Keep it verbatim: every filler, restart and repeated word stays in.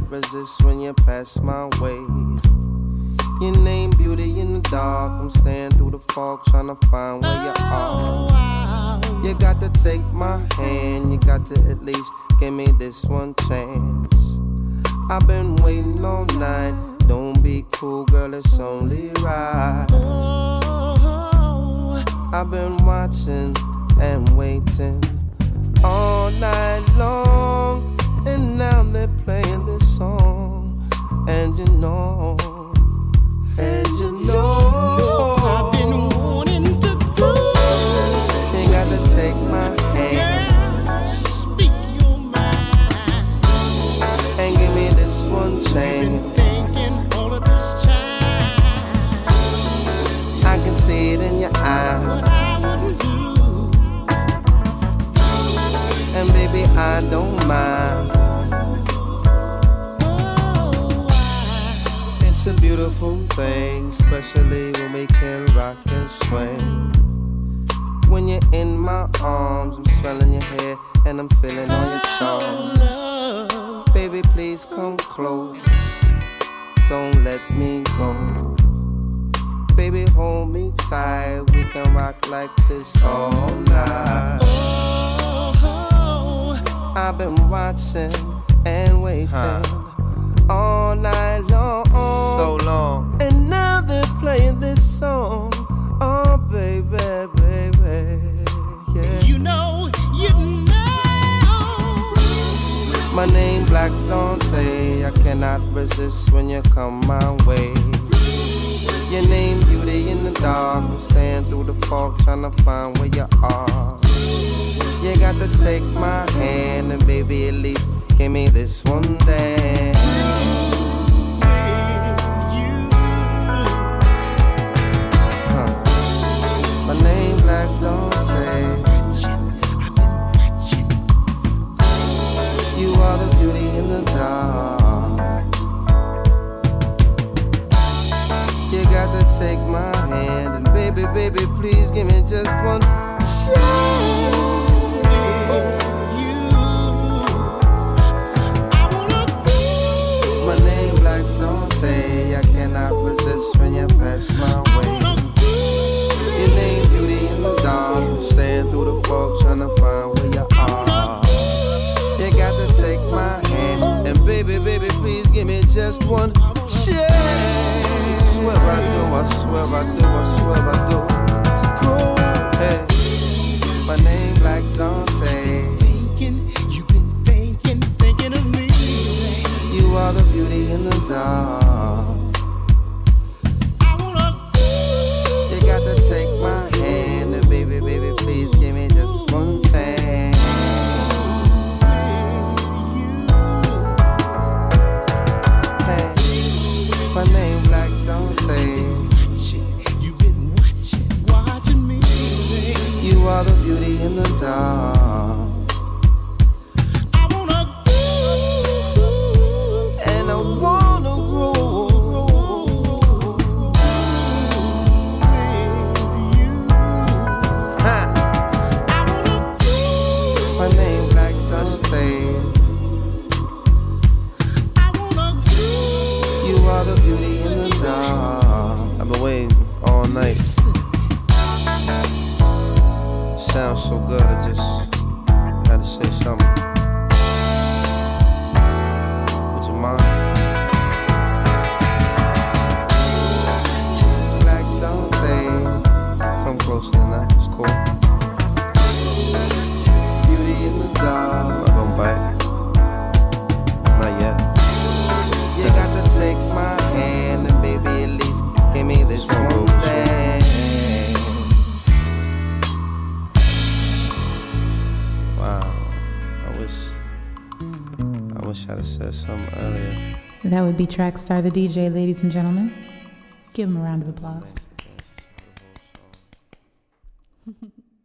resist when you pass my way. Your name beauty in the dark, I'm staying through the fog trying to find where you are. You got to take my hand, you got to at least give me this one chance. I've been waiting all night, don't be cool girl, it's only right. I've been watching and waiting all night long, and now they're playing this song. And you know, and you know, I've been wanting to go. You got to take my hand, yeah, speak your mind, and give me this one chance. been thinking all of this time, I can see it in your eyes, what I would do. and baby I don't mind. It's a beautiful thing, especially when we can rock and swing. When you're in my arms, I'm smelling your hair and I'm feeling all your charms. Baby, please come close, don't let me go. Baby, hold me tight, we can rock like this all night. I've been watching and waiting, huh, all night long, so long, and now they're playing this song. Oh baby, baby, yeah. You know, you know, my name Black Dante, I cannot resist when you come my way. Your name beauty in the dark, I'm staying through the fog trying to find where you are. You got to take my hand and baby at least give me this one dance. Huh. My name Black Dante, you are the beauty in the dark. You got to take my hand and baby, baby, please give me just one chance. My name Black Dante, I cannot resist when you pass my way. Your name beauty in the dark, I'm staying through the fog trying to find where you are. You got to take my hand and baby, baby, please give me just one chance. I swear I do, I swear I do, I swear I do. It's cool, hey. My name Black Dante. thinking, you've been thinking, thinking of me. You are the beauty in the dark. I wanna go. You got to take my hand and baby, baby, please give me just one chance. Hey, my name Black Dante. You've been watching, watching me. You are the beauty in the dark. I wanna go. And I wanna grow. Ha. My name Black Dante. You are the beauty in the dark. I've been waiting all night. Sounds so good, I just had to say something. Would you mind? Black Dante, come closer tonight, it's cool. Beauty in the dark. I'm not gonna bite. Not yet. You got to take my hand and baby at least give me this one dance. Wow, I wish, I wish I'd have said something earlier. That would be Trackstar the D J, ladies and gentlemen. Give him a round of applause.